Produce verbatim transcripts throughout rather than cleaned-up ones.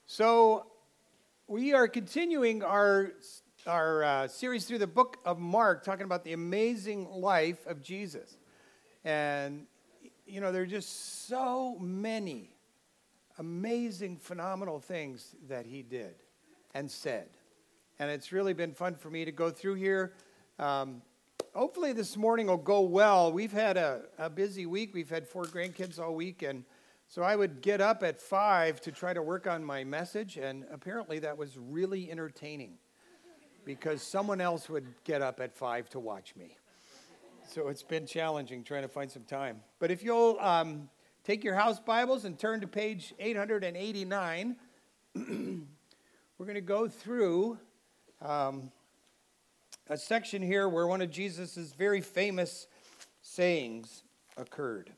So we are continuing our our uh, series through the book of Mark, talking about the amazing life of Jesus. And, you know, there are just so many amazing, phenomenal things that he did and said. And it's really been fun for me to go through here. Um, hopefully this morning will go well. We've had a, a busy week. We've had four grandkids all week, and so I would get up at five to try to work on my message, and apparently that was really entertaining because someone else would get up at five to watch me. So it's been challenging trying to find some time. But if you'll um, take your house Bibles and turn to page eight eighty-nine, we're going to go through um, a section here where one of Jesus' very famous sayings occurred.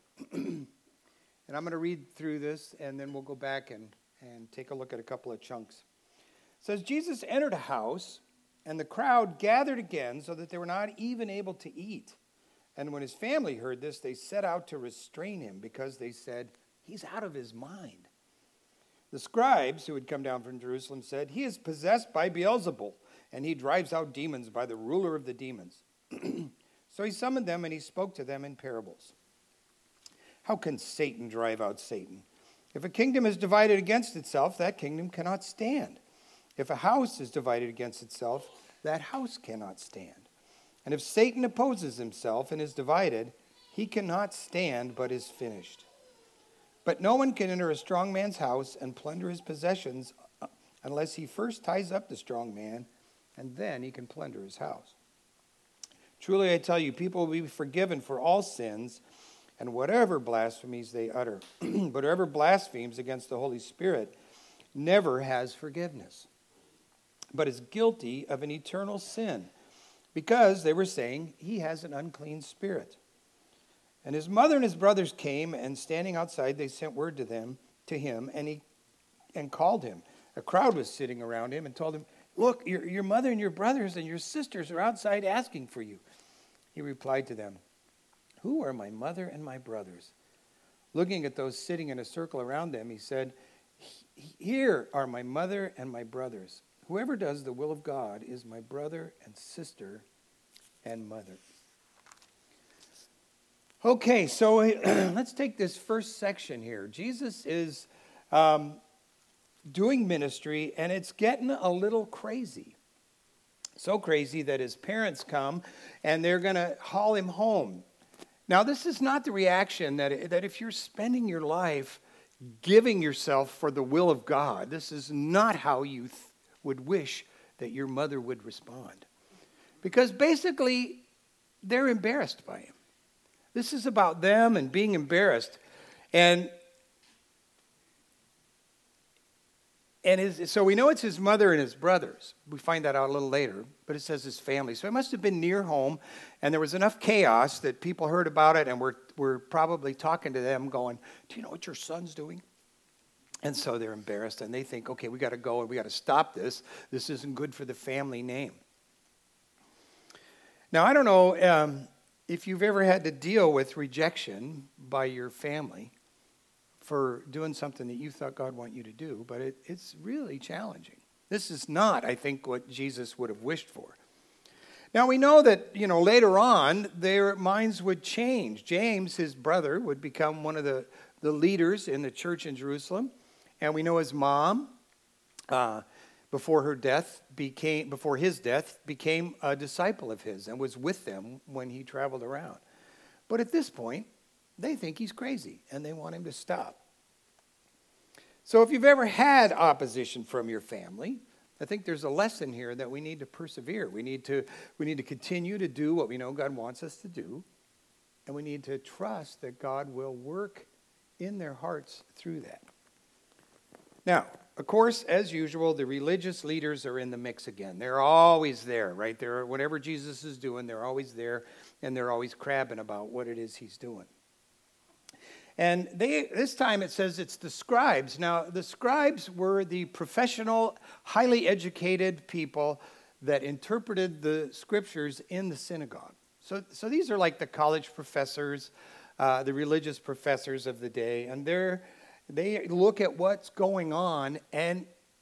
And I'm going to read through this, and then we'll go back and, and take a look at a couple of chunks. It says, Jesus entered a house, and the crowd gathered again so that they were not even able to eat. And when his family heard this, they set out to restrain him because they said, he's out of his mind. The scribes who had come down from Jerusalem said, he is possessed by Beelzebul, and he drives out demons by the ruler of the demons. So he summoned them, and he spoke to them in parables. How can Satan drive out Satan? If a kingdom is divided against itself, that kingdom cannot stand. If a house is divided against itself, that house cannot stand. And if Satan opposes himself and is divided, he cannot stand but is finished. But no one can enter a strong man's house and plunder his possessions unless he first ties up the strong man, and then he can plunder his house. Truly I tell you, people will be forgiven for all sins and whatever blasphemies they utter. But whoever blasphemes against the Holy Spirit never has forgiveness, but is guilty of an eternal sin, because they were saying, he has an unclean spirit. And his mother and his brothers came, and standing outside, they sent word to them, to him, and he and called him. A crowd was sitting around him and told him, look, your, your mother and your brothers and your sisters are outside asking for you. He replied to them, who are my mother and my brothers? Looking at those sitting in a circle around them, he said, here are my mother and my brothers. Whoever does the will of God is my brother and sister and mother. Okay, so let's take this first section here. Jesus is um, doing ministry, and it's getting a little crazy. So crazy that his parents come, and they're going to haul him home. Now, this is not the reaction that, that if you're spending your life giving yourself for the will of God, this is not how you th- would wish that your mother would respond. Because basically, they're embarrassed by him. This is about them and being embarrassed. And, and his, so we know it's his mother and his brothers. We find that out a little later, but it says his family. So it must have been near home, and there was enough chaos that people heard about it and were, were probably talking to them going, do you know what your son's doing? And so they're embarrassed, and they think, okay, we got to go and we got to stop this. This isn't good for the family name. Now, I don't know um, if you've ever had to deal with rejection by your family for doing something that you thought God wanted you to do, but it, it's really challenging. This is not, I think, what Jesus would have wished for. Now, we know that, you know, later on, their minds would change. James, his brother, would become one of the, the leaders in the church in Jerusalem. And we know his mom, uh, before her death, became before his death, became a disciple of his and was with them when he traveled around. But at this point, they think he's crazy, and they want him to stop. So if you've ever had opposition from your family, I think there's a lesson here that we need to persevere. We need to, we need to continue to do what we know God wants us to do, and we need to trust that God will work in their hearts through that. Now, of course, as usual, the religious leaders are in the mix again. They're always there, right? They're, whatever Jesus is doing, they're always there, and they're always crabbing about what it is he's doing. And they, this time it says it's the scribes. Now, the scribes were the professional, highly educated people that interpreted the scriptures in the synagogue. So, so these are like the college professors, uh, the religious professors of the day, and they're They look at what's going on, and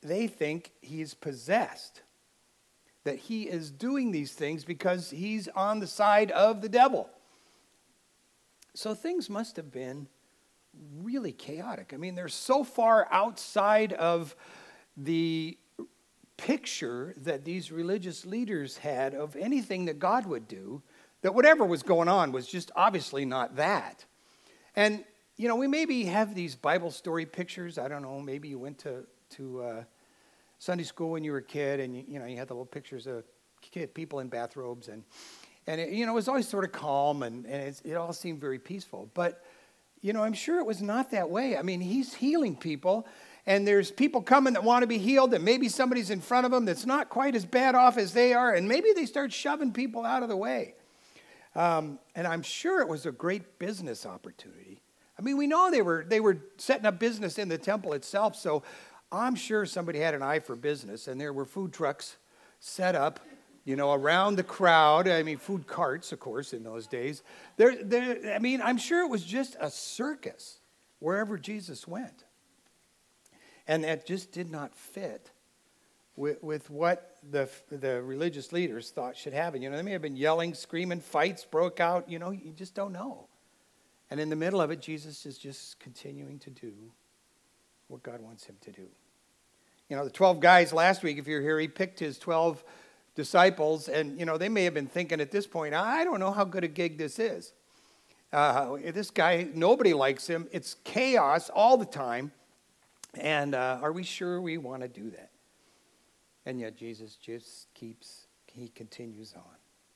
they think he's possessed, that he is doing these things because he's on the side of the devil. So things must have been really chaotic. I mean, they're so far outside of the picture that these religious leaders had of anything that God would do, that whatever was going on was just obviously not that. And, you know, we maybe have these Bible story pictures. I don't know, maybe you went to, to uh, Sunday school when you were a kid, and, you, you know, you had the little pictures of kid, people in bathrobes, and, and it, you know, it was always sort of calm, and, and it's, it all seemed very peaceful. But, you know, I'm sure it was not that way. I mean, he's healing people, and there's people coming that want to be healed, and maybe somebody's in front of them that's not quite as bad off as they are, and maybe they start shoving people out of the way. Um, and I'm sure it was a great business opportunity. I mean, we know they were they were setting up business in the temple itself, so I'm sure somebody had an eye for business, and there were food trucks set up, you know, around the crowd. I mean, food carts, of course, in those days. There, there. I mean, I'm sure it was just a circus wherever Jesus went. And that just did not fit with, with what the, the religious leaders thought should happen. You know, they may have been yelling, screaming, fights broke out. You know, you just don't know. And in the middle of it, Jesus is just continuing to do what God wants him to do. You know, the twelve guys last week, if you're here, he picked his twelve disciples. And, you know, they may have been thinking at this point, I don't know how good a gig this is. Uh, this guy, nobody likes him. It's chaos all the time. And uh, are we sure we want to do that? And yet Jesus just keeps, he continues on.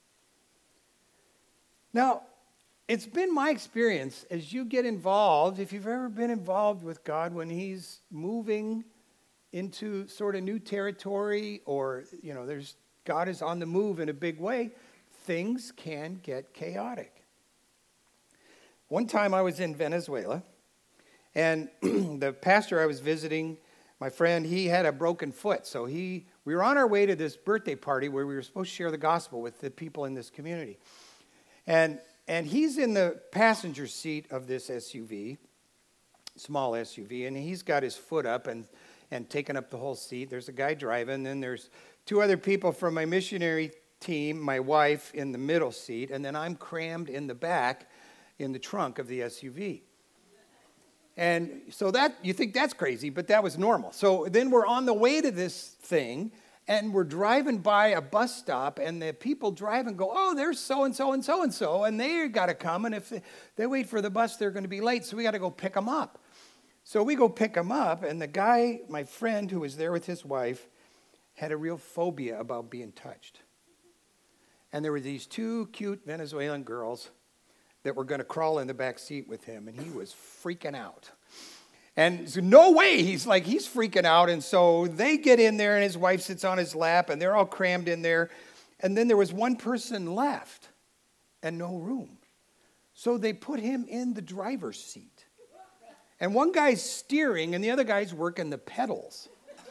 Now, it's been my experience as you get involved, if you've ever been involved with God when he's moving into sort of new territory, or, you know, there's God is on the move in a big way, things can get chaotic. One time I was in Venezuela, and the pastor I was visiting, my friend, he had a broken foot. So he, we were on our way to this birthday party where we were supposed to share the gospel with the people in this community. And and he's in the passenger seat of this S U V, small S U V, and he's got his foot up and, and taking up the whole seat. There's a guy driving, then there's two other people from my missionary team, my wife in the middle seat, and then I'm crammed in the back in the trunk of the S U V. And so that, you think that's crazy, but that was normal. So then we're on the way to this thing, and we're driving by a bus stop, and the people driving go, oh, there's so-and-so and so-and-so, and they got to come, and if they, they wait for the bus, they're going to be late, so we got to go pick them up. So we go pick them up, and the guy, my friend who was there with his wife, had a real phobia about being touched. And there were these two cute Venezuelan girls that were going to crawl in the back seat with him, and he was freaking out. And so no way, he's like, he's freaking out, and so they get in there, and his wife sits on his lap, and they're all crammed in there, and then there was one person left, and no room. So they put him in the driver's seat. And one guy's steering, and the other guy's working the pedals.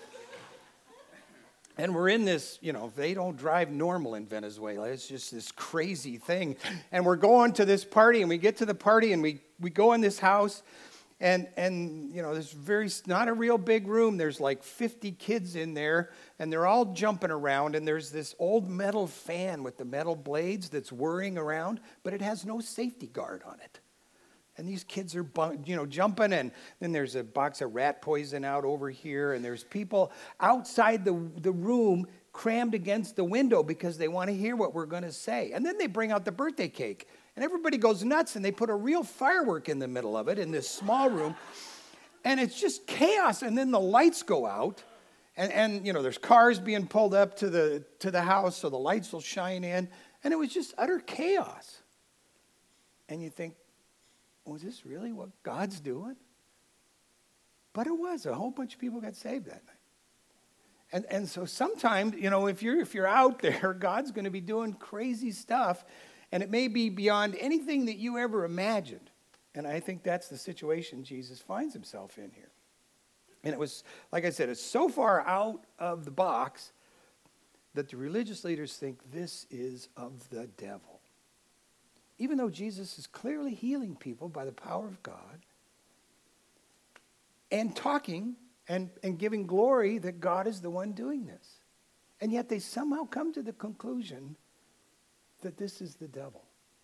And we're in this, you know, they don't drive normal in Venezuela. It's just this crazy thing. And we're going to this party, and we get to the party, and we, we go in this house, and, and you know, there's very, not a real big room. There's like fifty kids in there, and they're all jumping around, and there's this old metal fan with the metal blades that's whirring around, but it has no safety guard on it. And these kids are, you know, jumping, and then there's a box of rat poison out over here, and there's people outside the, the room crammed against the window because they want to hear what we're going to say. And then they bring out the birthday cake, and everybody goes nuts, and they put a real firework in the middle of it in this small room, and it's just chaos. And then the lights go out, and, and you know, there's cars being pulled up to the to the house so the lights will shine in, and it was just utter chaos. And you think, was this really what God's doing? But it was. A whole bunch of people got saved that night. And and so sometimes, you know, if you're if you're out there, God's going to be doing crazy stuff, and it may be beyond anything that you ever imagined. And I think that's the situation Jesus finds himself in here. And it was, like I said, it's so far out of the box that the religious leaders think this is of the devil. Even though Jesus is clearly healing people by the power of God and talking and, and giving glory that God is the one doing this. And yet they somehow come to the conclusion that this is the devil.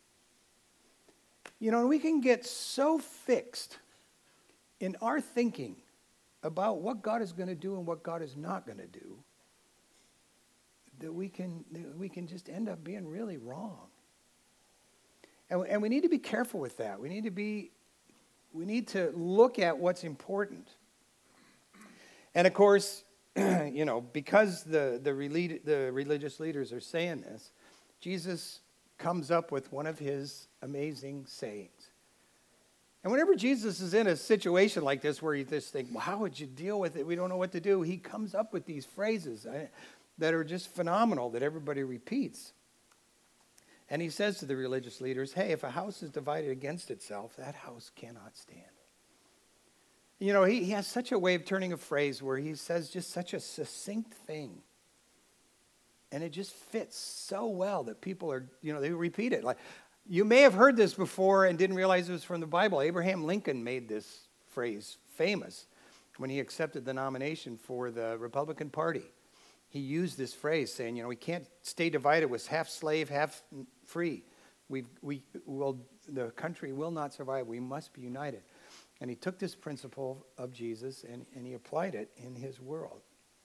You know, we can get so fixed in our thinking about what God is going to do and what God is not going to do that we can that we can just end up being really wrong. And, and we need to be careful with that. We need to be we need to look at what's important. And of course, you know, because the the, relig- the religious leaders are saying this, Jesus comes up with one of his amazing sayings. And whenever Jesus is in a situation like this where you just think, well, how would you deal with it? We don't know what to do. He comes up with these phrases that are just phenomenal that everybody repeats. And he says to the religious leaders, hey, if a house is divided against itself, that house cannot stand. You know, he, he has such a way of turning a phrase where he says just such a succinct thing. And it just fits so well that people are, you know, they repeat it. Like, you may have heard this before and didn't realize it was from the Bible. Abraham Lincoln made this phrase famous when he accepted the nomination for the Republican Party. He used this phrase saying, you know, we can't stay divided with half slave, half free. We we will the country will not survive. We must be united. And he took this principle of Jesus and, and he applied it in his world.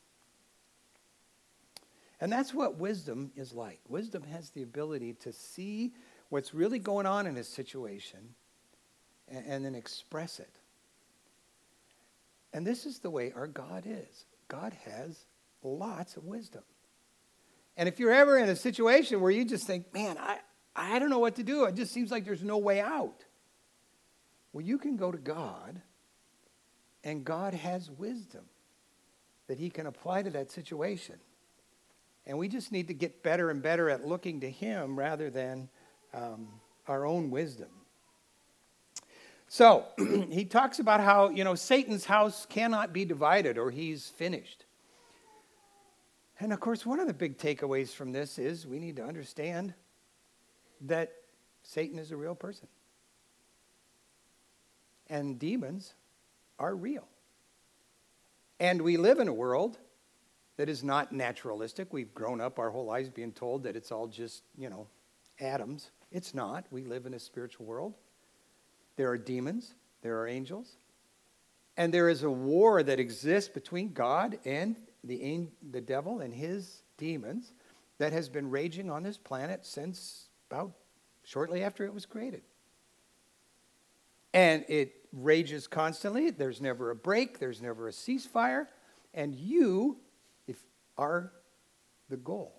And that's what wisdom is like. Wisdom has the ability to see what's really going on in a situation and, and then express it. And this is the way our God is. God has lots of wisdom. And if you're ever in a situation where you just think, man, I, I don't know what to do. It just seems like there's no way out. Well, you can go to God, and God has wisdom that he can apply to that situation. And we just need to get better and better at looking to him rather than um, our own wisdom. So he talks about how, you know, Satan's house cannot be divided or he's finished. And of course, one of the big takeaways from this is we need to understand that Satan is a real person. And demons are real. And we live in a world that is not naturalistic. We've grown up our whole lives being told that it's all just, you know, atoms. It's not. We live in a spiritual world. There are demons. There are angels. And there is a war that exists between God and the, the devil and his demons that has been raging on this planet since about shortly after it was created. And it rages constantly. There's never a break. There's never a ceasefire. And you if, are the goal.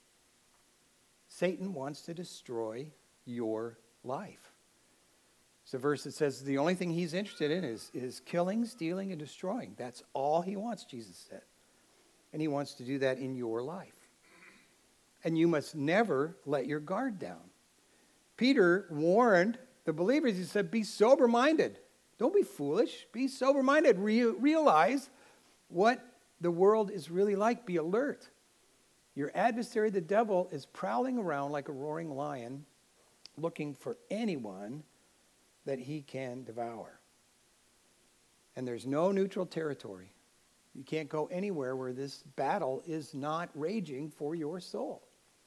Satan wants to destroy your life. It's a verse that says the only thing he's interested in is, is killing, stealing, and destroying. That's all he wants, Jesus said. And he wants to do that in your life. And you must never let your guard down. Peter warned the believers, he said, be sober-minded. Don't be foolish. Be sober-minded. Re- realize what the world is really like. Be alert. Your adversary, the devil, is prowling around like a roaring lion, looking for anyone that he can devour. And there's no neutral territory. You can't go anywhere where this battle is not raging for your soul.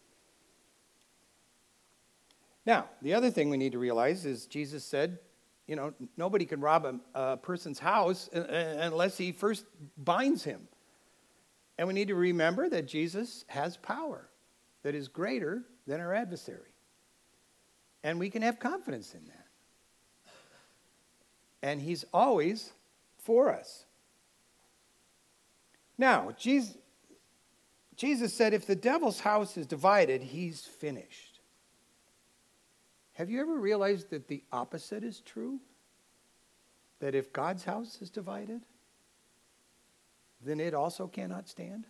Now, the other thing we need to realize is Jesus said, you know, nobody can rob a, a person's house unless he first binds him. And we need to remember that Jesus has power that is greater than our adversary. And we can have confidence in that. And he's always for us. Now, Jesus, Jesus said, if the devil's house is divided, he's finished. Have you ever realized that the opposite is true? That if God's house is divided, then it also cannot stand?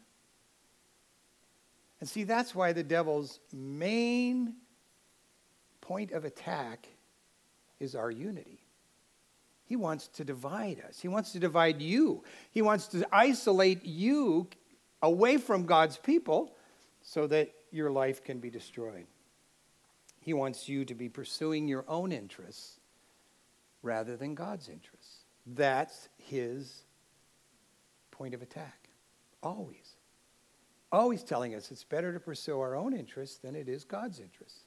And see, that's why the devil's main point of attack is our unity. He wants to divide us. He wants to divide you. He wants to isolate you away from God's people so that your life can be destroyed. He wants you to be pursuing your own interests rather than God's interests. That's his point of attack. Always. Always telling us it's better to pursue our own interests than it is God's interests.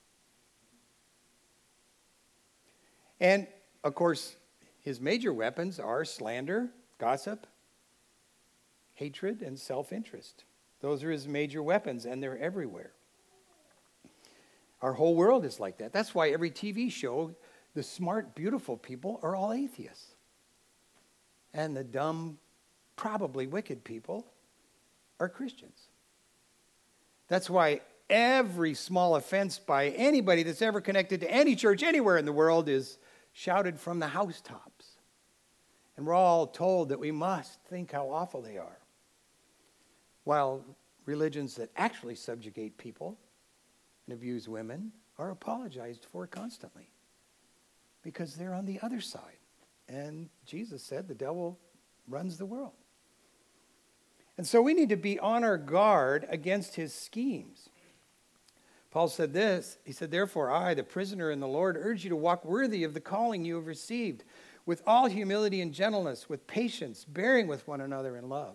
And, of course, his major weapons are slander, gossip, hatred, and self-interest. Those are his major weapons, and they're everywhere. Our whole world is like that. That's why every T V show, the smart, beautiful people are all atheists. And the dumb, probably wicked people are Christians. That's why every small offense by anybody that's ever connected to any church anywhere in the world is shouted from the housetops. And we're all told that we must think how awful they are. While religions that actually subjugate people and abuse women are apologized for constantly because they're on the other side. And Jesus said the devil runs the world. And so we need to be on our guard against his schemes. Paul said this, he said, therefore I, the prisoner in the Lord, urge you to walk worthy of the calling you have received, with all humility and gentleness, with patience, bearing with one another in love,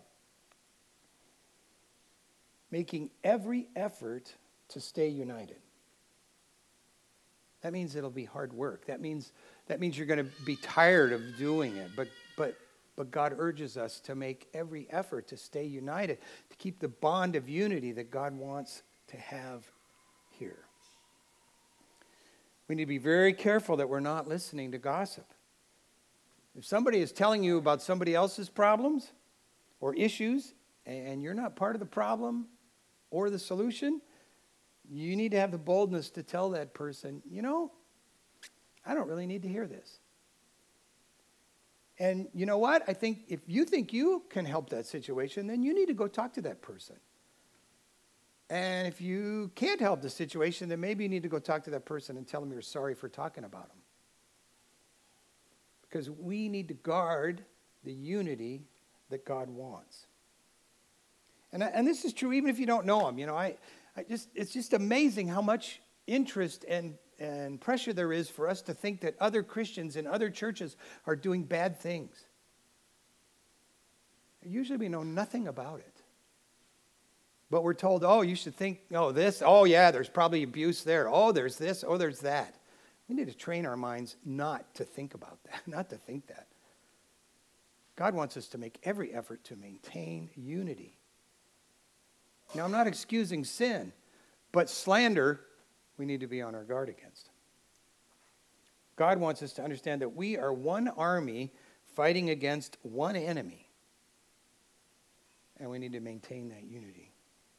making every effort to stay united. That means it'll be hard work. That means that means you're going to be tired of doing it. But but but God urges us to make every effort to stay united, to keep the bond of unity that God wants to have here. We need to be very careful that we're not listening to gossip. If somebody is telling you about somebody else's problems or issues, and you're not part of the problem or the solution, you need to have the boldness to tell that person, you know, I don't really need to hear this. And you know what? I think if you think you can help that situation, then you need to go talk to that person. And if you can't help the situation, then maybe you need to go talk to that person and tell them you're sorry for talking about them. Because we need to guard the unity that God wants. And, and this is true even if you don't know him. You know, I, I just it's just amazing how much interest and, and pressure there is for us to think that other Christians in other churches are doing bad things. Usually we know nothing about it. But we're told, oh, you should think, oh, this, oh, yeah, there's probably abuse there. Oh, there's this, oh, there's that. We need to train our minds not to think about that, not to think that. God wants us to make every effort to maintain unity. Now, I'm not excusing sin, but slander, we need to be on our guard against. God wants us to understand that we are one army fighting against one enemy, and we need to maintain that unity.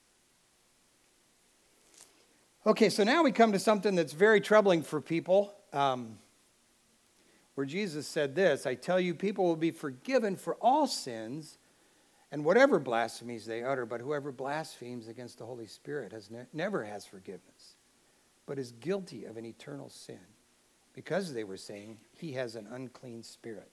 Okay, so now we come to something that's very troubling for people, um, where Jesus said this, I tell you, people will be forgiven for all sins and whatever blasphemies they utter, but whoever blasphemes against the Holy Spirit has ne- never has forgiveness, but is guilty of an eternal sin, because they were saying he has an unclean spirit.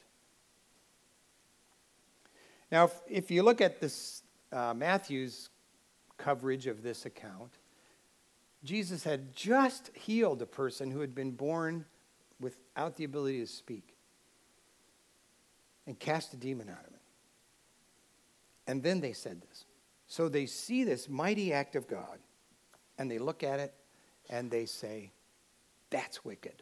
Now, if, if you look at this uh, Matthew's coverage of this account, Jesus had just healed a person who had been born without the ability to speak and cast a demon out of him. And then they said this. So they see this mighty act of God, and they look at it, and they say, that's wicked.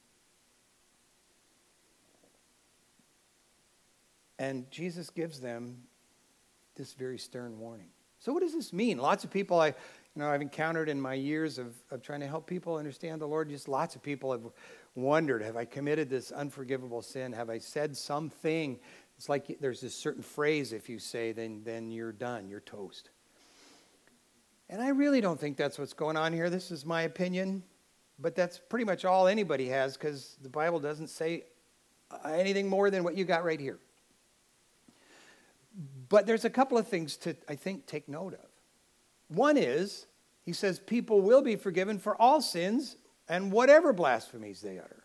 And Jesus gives them this very stern warning. So what does this mean? Lots of people I, you know, I've encountered in my years of, of trying to help people understand the Lord, just lots of people have wondered, have I committed this unforgivable sin? Have I said something? It's like there's this certain phrase, if you say, then, then you're done, you're toast. And I really don't think that's what's going on here. This is my opinion, but that's pretty much all anybody has, because the Bible doesn't say anything more than what you got right here. But there's a couple of things to, I think, take note of. One is, he says, people will be forgiven for all sins and whatever blasphemies they utter.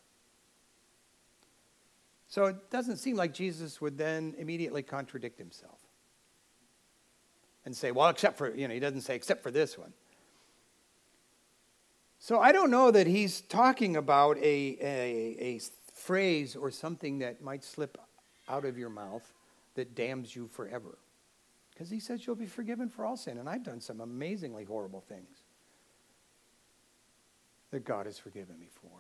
So it doesn't seem like Jesus would then immediately contradict himself and say, well, except for, you know, he doesn't say, except for this one. So I don't know that he's talking about a, a, a phrase or something that might slip out of your mouth that damns you forever. Because he says you'll be forgiven for all sin. And I've done some amazingly horrible things that God has forgiven me for.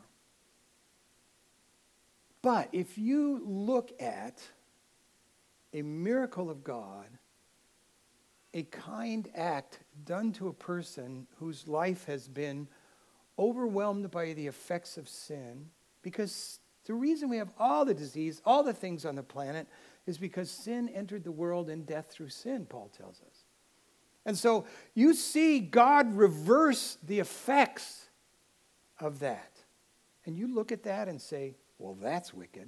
But if you look at a miracle of God, a kind act done to a person whose life has been overwhelmed by the effects of sin, because the reason we have all the disease, all the things on the planet, is because sin entered the world and death through sin, Paul tells us. And so you see God reverse the effects of that. And you look at that and say, well, that's wicked.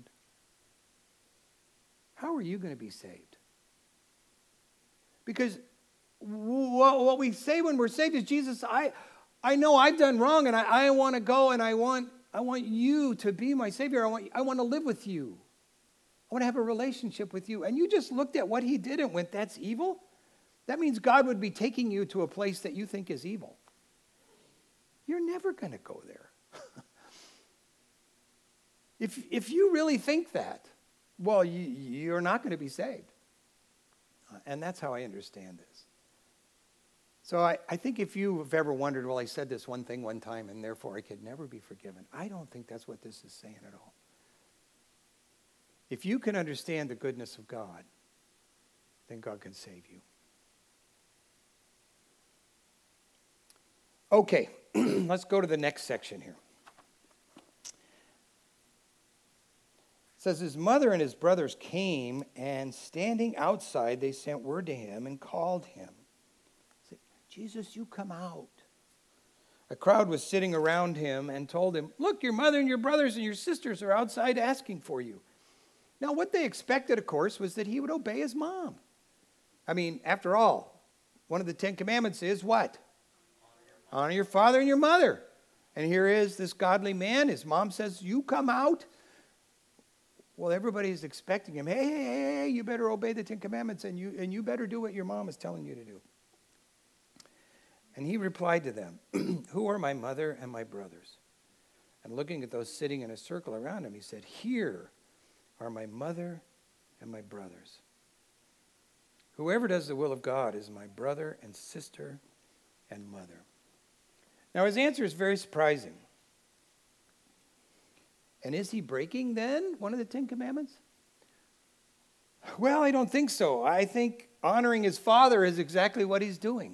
How are you going to be saved? Because what we say when we're saved is, Jesus, I, I know I've done wrong, and I, I want to go, and I want, I want you to be my Savior. I want, I want to live with you. I want to have a relationship with you. And you just looked at what he did and went, that's evil? That means God would be taking you to a place that you think is evil. You're never going to go there. if, if you really think that, well, you, you're not going to be saved. Uh, and that's how I understand this. So I, I think if you have ever wondered, well, I said this one thing one time and therefore I could never be forgiven, I don't think that's what this is saying at all. If you can understand the goodness of God, then God can save you. Okay, let's go to the next section here. It says, his mother and his brothers came, and standing outside, they sent word to him and called him. Said, Jesus, you come out. A crowd was sitting around him and told him, look, your mother and your brothers and your sisters are outside asking for you. Now, what they expected, of course, was that he would obey his mom. I mean, after all, one of the Ten Commandments is what? Honor your father and your mother. And here is this godly man. His mom says, you come out. Well, everybody's expecting him. Hey, hey, hey, hey, you better obey the Ten Commandments, and you, and you better do what your mom is telling you to do. And he replied to them, who are my mother and my brothers? And looking at those sitting in a circle around him, he said, here are my mother and my brothers. Whoever does the will of God is my brother and sister and mother. Now, his answer is very surprising. And is he breaking, then, one of the Ten Commandments? Well, I don't think so. I think honoring his father is exactly what he's doing.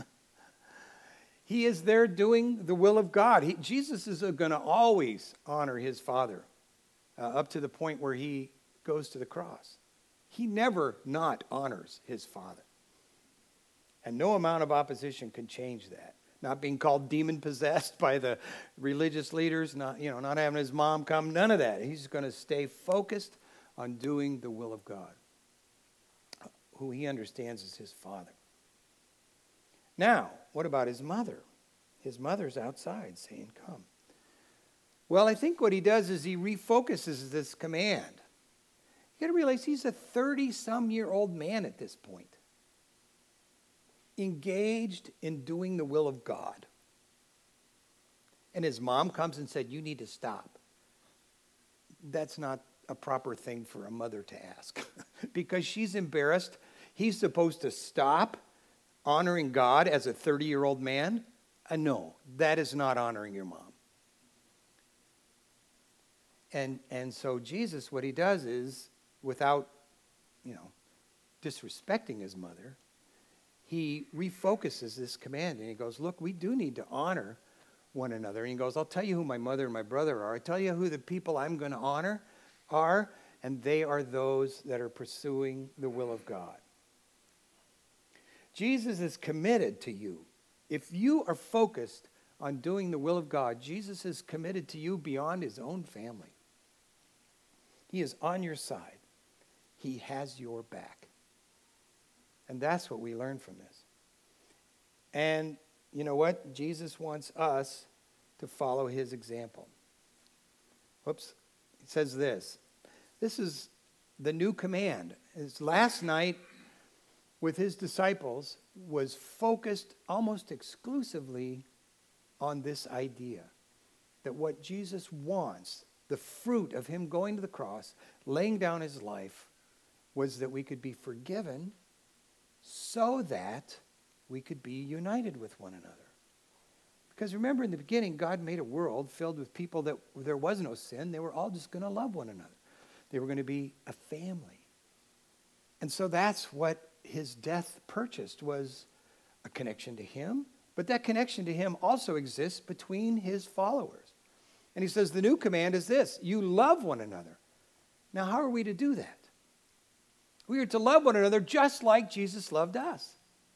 He is there doing the will of God. He, Jesus is going to always honor his father uh, up to the point where he goes to the cross. He never not honors his father. And no amount of opposition can change that. Not being called demon-possessed by the religious leaders, not, you know, not having his mom come, none of that. He's going to stay focused on doing the will of God, who he understands as his father. Now, what about his mother? His mother's outside saying, come. Well, I think what he does is he refocuses this command. You got to realize he's a thirty-some-year-old man at this point, engaged in doing the will of God. And his mom comes and said, you need to stop. That's not a proper thing for a mother to ask. Because she's embarrassed. He's supposed to stop honoring God as a thirty-year-old man? Uh, no, that is not honoring your mom. And, and so Jesus, what he does is, without, you know, disrespecting his mother, he refocuses this command, and he goes, look, we do need to honor one another. And he goes, I'll tell you who my mother and my brother are. I tell you who the people I'm going to honor are, and they are those that are pursuing the will of God. Jesus is committed to you. If you are focused on doing the will of God, Jesus is committed to you beyond his own family. He is on your side. He has your back. And that's what we learn from this. And you know what? Jesus wants us to follow his example. Whoops. It says this. This is the new command. His last night with his disciples was focused almost exclusively on this idea that what Jesus wants, the fruit of him going to the cross, laying down his life, was that we could be forgiven so that we could be united with one another. Because remember, in the beginning, God made a world filled with people that there was no sin. They were all just going to love one another. They were going to be a family. And so that's what his death purchased, was a connection to him. But that connection to him also exists between his followers. And he says the new command is this: you love one another. Now, how are we to do that? We are to love one another just like Jesus loved us.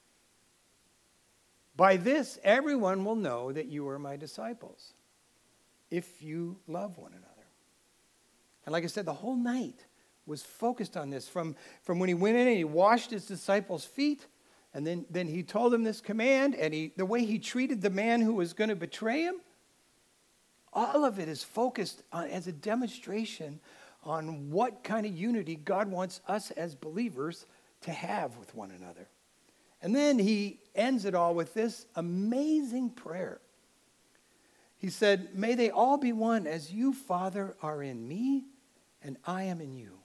By this, everyone will know that you are my disciples, if you love one another. And like I said, the whole night was focused on this. From, from when he went in and he washed his disciples' feet, and then, then he told them this command, and he, the way he treated the man who was going to betray him, all of it is focused on, as a demonstration on what kind of unity God wants us as believers to have with one another. And then he ends it all with this amazing prayer. He said, may they all be one as you, Father, are in me and I am in you.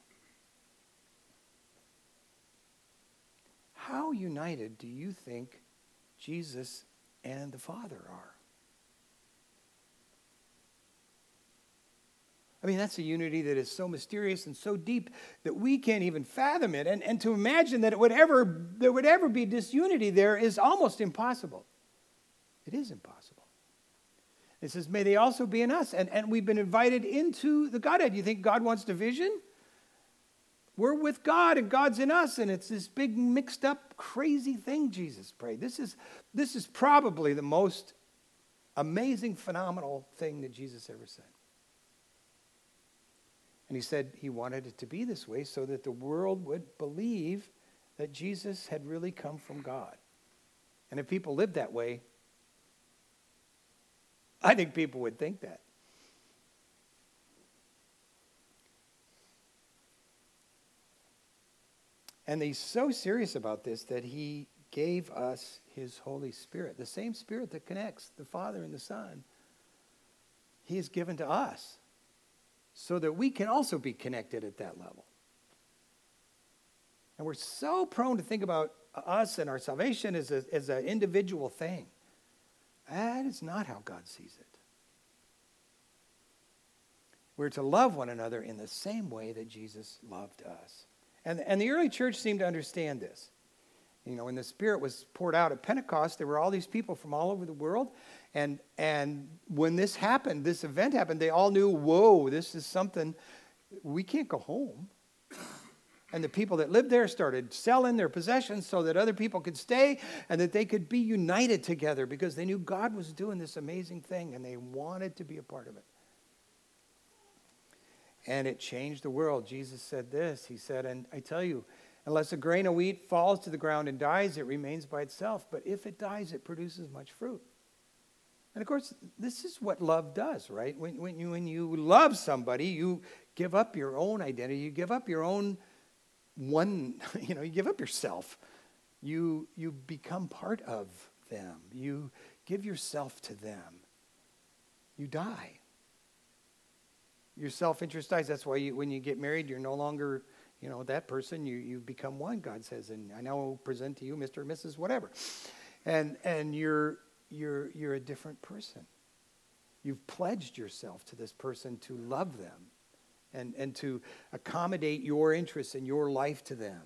How united do you think Jesus and the Father are? I mean, that's a unity that is so mysterious and so deep that we can't even fathom it. And, and to imagine that it would ever, there would ever be disunity there is almost impossible. It is impossible. It says, may they also be in us. And, and we've been invited into the Godhead. You think God wants division? We're with God and God's in us. And it's this big mixed up crazy thing Jesus prayed. This is, this is probably the most amazing, phenomenal thing that Jesus ever said. And he said he wanted it to be this way so that the world would believe that Jesus had really come from God. And if people lived that way, I think people would think that. And he's so serious about this that he gave us his Holy Spirit, the same Spirit that connects the Father and the Son. He has given to us, so that we can also be connected at that level. And we're so prone to think about us and our salvation as, a, as an individual thing. That is not how God sees it. We're to love one another in the same way that Jesus loved us. And, and the early church seemed to understand this. You know, when the Spirit was poured out at Pentecost, there were all these people from all over the world. And, and when this happened, this event happened, they all knew, whoa, this is something, we can't go home. And the people that lived there started selling their possessions so that other people could stay and that they could be united together because they knew God was doing this amazing thing and they wanted to be a part of it. And it changed the world. Jesus said this. He said, and I tell you, unless a grain of wheat falls to the ground and dies, it remains by itself. But if it dies, it produces much fruit. And of course, this is what love does, right? When, when, you, when you love somebody, you give up your own identity. You give up your own one, you know, you give up yourself. You, you become part of them. You give yourself to them. You die. Your self-interest dies. That's why you, when you get married, you're no longer, you know, that person. You, you become one, God says. And I now present to you Mister or Missus whatever. And, and you're... You're, you're a different person. You've pledged yourself to this person to love them and, and to accommodate your interests and your life to them.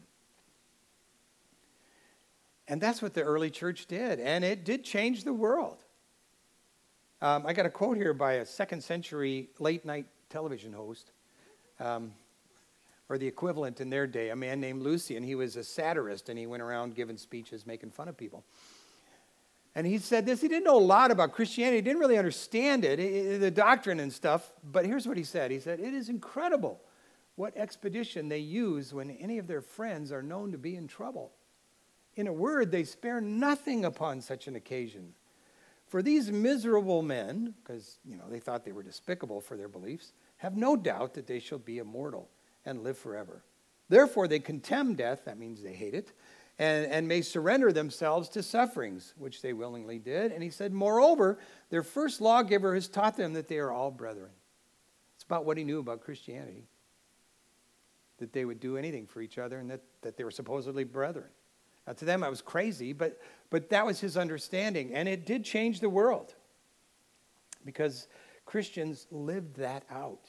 And that's what the early church did. And it did change the world. Um, I got a quote here by a second century late night television host, um, or the equivalent in their day, a man named Lucian. He was a satirist and he went around giving speeches making fun of people. And he said this, he didn't know a lot about Christianity, he didn't really understand it, it, the doctrine and stuff, but here's what he said. He said, it is incredible what expedition they use when any of their friends are known to be in trouble. In a word, they spare nothing upon such an occasion. For these miserable men, because you know they thought they were despicable for their beliefs, have no doubt that they shall be immortal and live forever. Therefore they contemn death, that means they hate it, And, and may surrender themselves to sufferings, which they willingly did. And he said, moreover, their first lawgiver has taught them that they are all brethren. It's about what he knew about Christianity, that they would do anything for each other and that, that they were supposedly brethren. Now, to them, I was crazy, but, but that was his understanding. And it did change the world because Christians lived that out.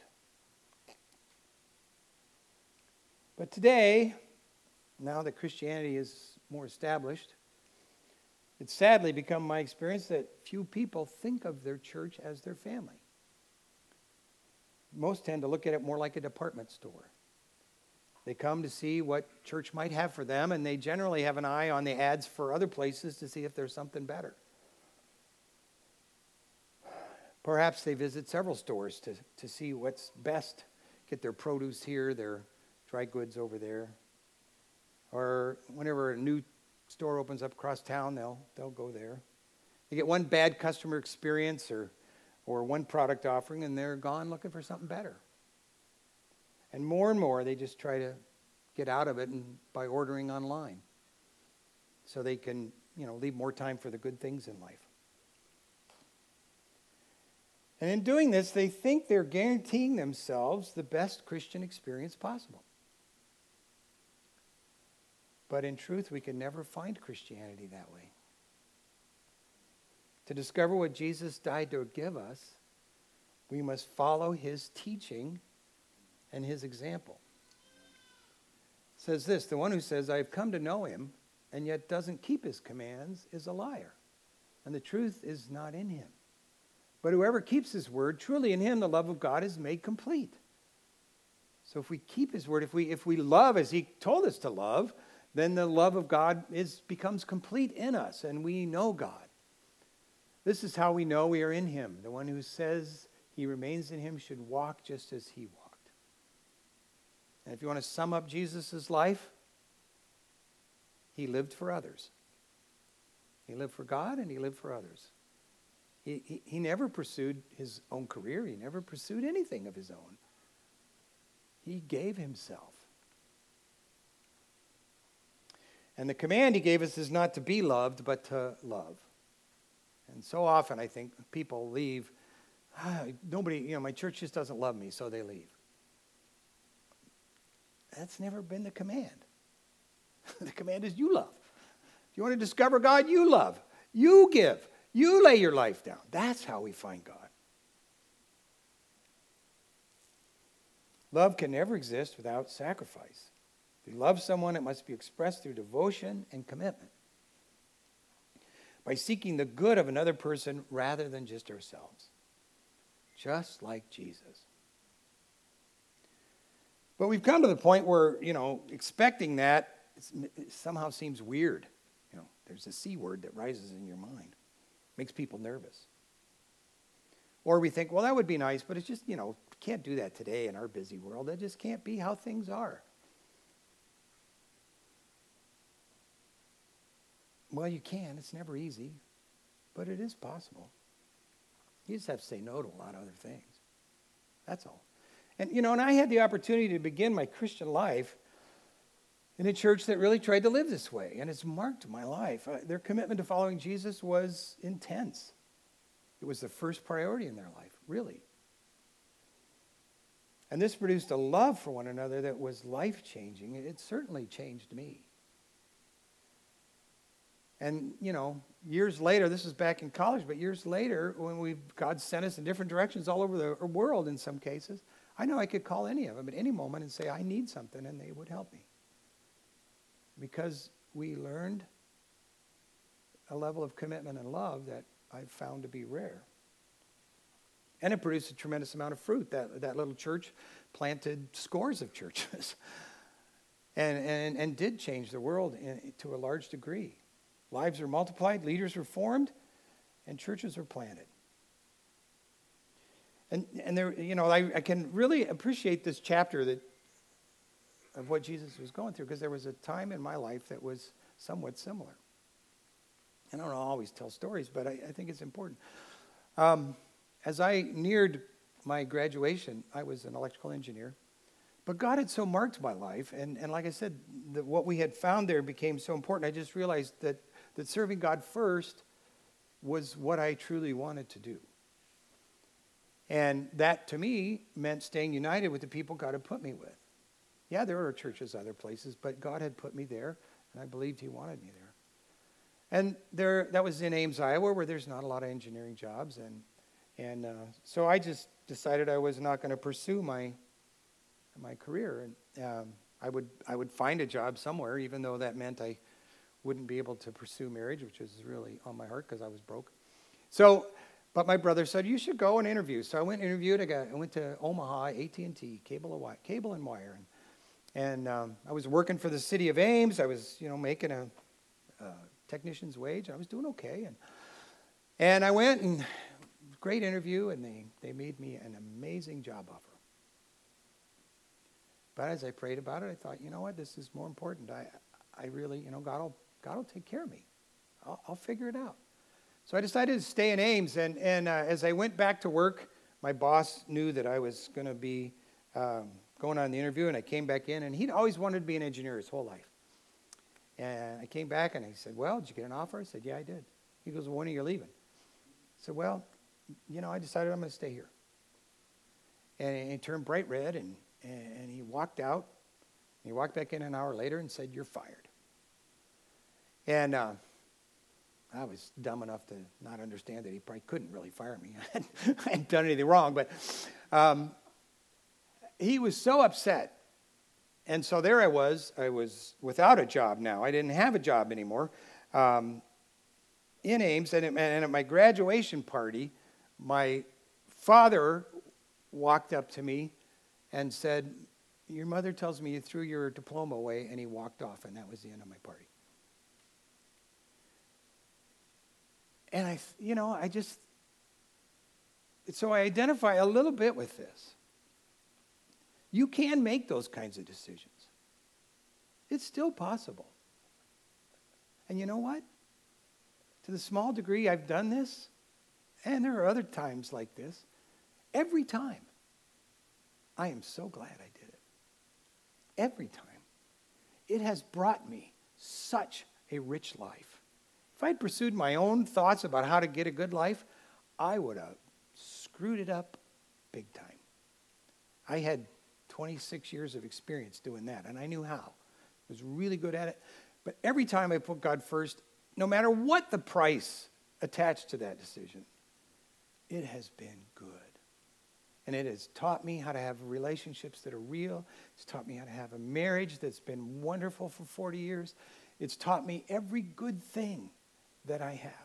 But today, now that Christianity is more established, it's sadly become my experience that few people think of their church as their family. Most tend to look at it more like a department store. They come to see what church might have for them, and they generally have an eye on the ads for other places to see if there's something better. Perhaps they visit several stores to, to see what's best, get their produce here, their dry goods over there. Or whenever a new store opens up across town, they'll they'll go there. They get one bad customer experience or or one product offering, and they're gone looking for something better. And more and more, they just try to get out of it and by ordering online, so they can, you know, leave more time for the good things in life. And in doing this, they think they're guaranteeing themselves the best Christian experience possible. But in truth, we can never find Christianity that way. To discover what Jesus died to give us, we must follow his teaching and his example. It says this, the one who says, I have come to know him, and yet doesn't keep his commands is a liar, and the truth is not in him. But whoever keeps his word, truly in him the love of God is made complete. So if we keep his word, if we if we love as he told us to love, then the love of God is becomes complete in us, and we know God. This is how we know we are in him. The one who says he remains in him should walk just as he walked. And if you want to sum up Jesus' life, he lived for others. He lived for God and he lived for others. He, he, he never pursued his own career. He never pursued anything of his own. He gave himself. And the command he gave us is not to be loved, but to love. And so often I think people leave, ah, nobody, you know, my church just doesn't love me, so they leave. That's never been the command. The command is you love. If you want to discover God, you love. You give. You lay your life down. That's how we find God. Love can never exist without sacrifice. If we love someone, it must be expressed through devotion and commitment. By seeking the good of another person rather than just ourselves. Just like Jesus. But we've come to the point where, you know, expecting that it somehow seems weird. You know, there's a C word that rises in your mind. Makes people nervous. Or we think, well, that would be nice, but it's just, you know, can't do that today in our busy world. That just can't be how things are. Well, you can. It's never easy, but it is possible. You just have to say no to a lot of other things. That's all. And, you know, and I had the opportunity to begin my Christian life in a church that really tried to live this way, and it's marked my life. Uh, their commitment to following Jesus was intense. It was the first priority in their life, really. And this produced a love for one another that was life-changing. It certainly changed me. And, you know, years later, this was back in college, but years later, when we God sent us in different directions all over the world in some cases, I know I could call any of them at any moment and say, I need something, and they would help me. Because we learned a level of commitment and love that I've found to be rare. And it produced a tremendous amount of fruit. That, that little church planted scores of churches and, and, and did change the world in, to a large degree. Lives were multiplied, leaders were formed, and churches were planted. And and there, you know, I, I can really appreciate this chapter that of what Jesus was going through, because there was a time in my life that was somewhat similar. And I don't always tell stories, but I, I think it's important. Um, as I neared my graduation, I was an electrical engineer. But God had so marked my life, and, and like I said, the, what we had found there became so important. I just realized that, that serving God first was what I truly wanted to do. And that, to me, meant staying united with the people God had put me with. Yeah, there were churches other places, but God had put me there. And I believed he wanted me there. And there, that was in Ames, Iowa, where there's not a lot of engineering jobs. And, and uh, so I just decided I was not going to pursue my my career. And um, I would I would find a job somewhere, even though that meant I wouldn't be able to pursue marriage, which was really on my heart because I was broke. So, but my brother said, you should go and interview. So I went and interviewed. I, got, I went to Omaha, A T and T, Cable and Wire. Cable and, Wire. and, and um, I was working for the city of Ames. I was, you know, making a, a technician's wage. I was doing okay. And, and I went and great interview, and they, they made me an amazing job offer. But as I prayed about it, I thought, you know what, this is more important. I I really, you know, God will, God will take care of me. I'll, I'll figure it out. So I decided to stay in Ames, and, and uh, as I went back to work, my boss knew that I was going to be um, going on the interview, and I came back in, and he'd always wanted to be an engineer his whole life. And I came back, and he said, well, did you get an offer? I said, yeah, I did. He goes, well, when are you leaving? I said, well, you know, I decided I'm going to stay here. And he turned bright red, and, and he walked out. He walked back in an hour later and said, you're fired. And uh, I was dumb enough to not understand that he probably couldn't really fire me. I hadn't done anything wrong, but um, he was so upset. And so there I was. I was without a job now. I didn't have a job anymore um, in Ames. And, and at my graduation party, my father walked up to me and said, your mother tells me you threw your diploma away, and he walked off, and that was the end of my party. And I, you know, I just, so I identify a little bit with this. You can make those kinds of decisions. It's still possible. And you know what? To the small degree I've done this, and there are other times like this, every time, I am so glad I did it. Every time. It has brought me such a rich life. If I'd pursued my own thoughts about how to get a good life, I would have screwed it up big time. I had twenty-six years of experience doing that, and I knew how. I was really good at it. But every time I put God first, no matter what the price attached to that decision, it has been good. And it has taught me how to have relationships that are real. It's taught me how to have a marriage that's been wonderful for forty years. It's taught me every good thing that I have.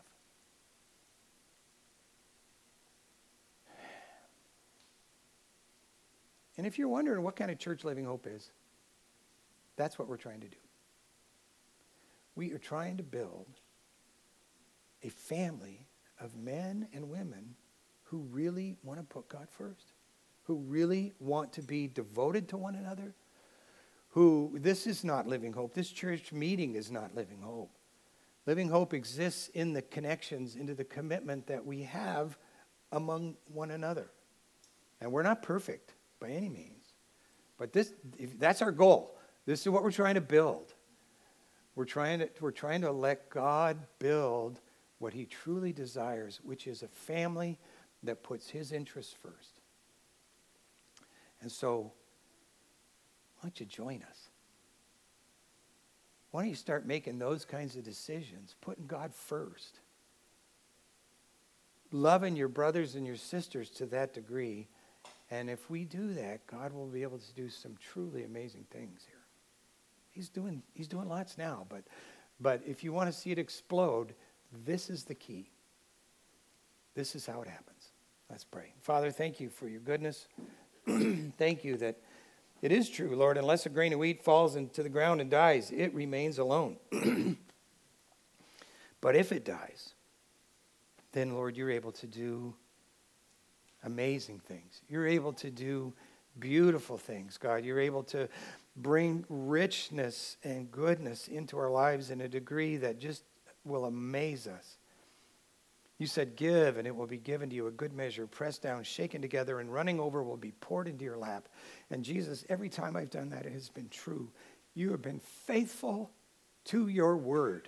And if you're wondering what kind of church Living Hope is, that's what we're trying to do. We are trying to build a family of men and women who really want to put God first, who really want to be devoted to one another, who, this is not Living Hope. This church meeting is not Living Hope. Living Hope exists in the connections, into the commitment that we have among one another. And we're not perfect by any means. But this, if that's our goal. This is what we're trying to build. We're trying to, we're trying to let God build what he truly desires, which is a family that puts his interests first. And so, why don't you join us? Why don't you start making those kinds of decisions, putting God first, loving your brothers and your sisters to that degree, and if we do that, God will be able to do some truly amazing things here. He's doing, he's doing lots now, but, but if you want to see it explode, this is the key. This is how it happens. Let's pray. Father, thank you for your goodness. Thank you that it is true, Lord, unless a grain of wheat falls into the ground and dies, it remains alone. But if it dies, then, Lord, you're able to do amazing things. You're able to do beautiful things, God. You're able to bring richness and goodness into our lives in a degree that just will amaze us. You said, give, and it will be given to you, a good measure, pressed down, shaken together, and running over will be poured into your lap. And Jesus, every time I've done that, it has been true. You have been faithful to your word.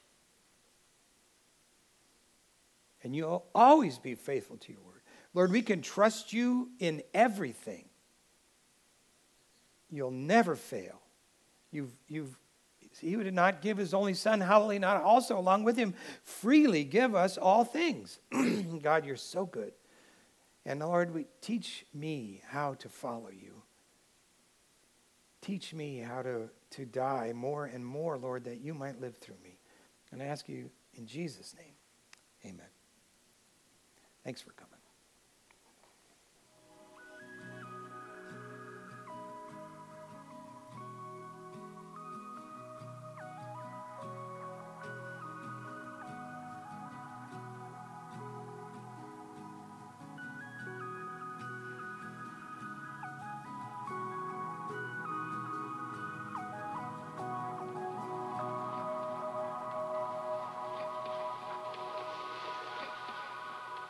And you'll always be faithful to your word. Lord, we can trust you in everything. You'll never fail. You've, you've he would not give his only son, how will he not also, along with him, freely give us all things? God, you're so good. And Lord, we, teach me how to follow you. Teach me how to, to die more and more, Lord, that you might live through me. And I ask you in Jesus' name, amen. Thanks for coming.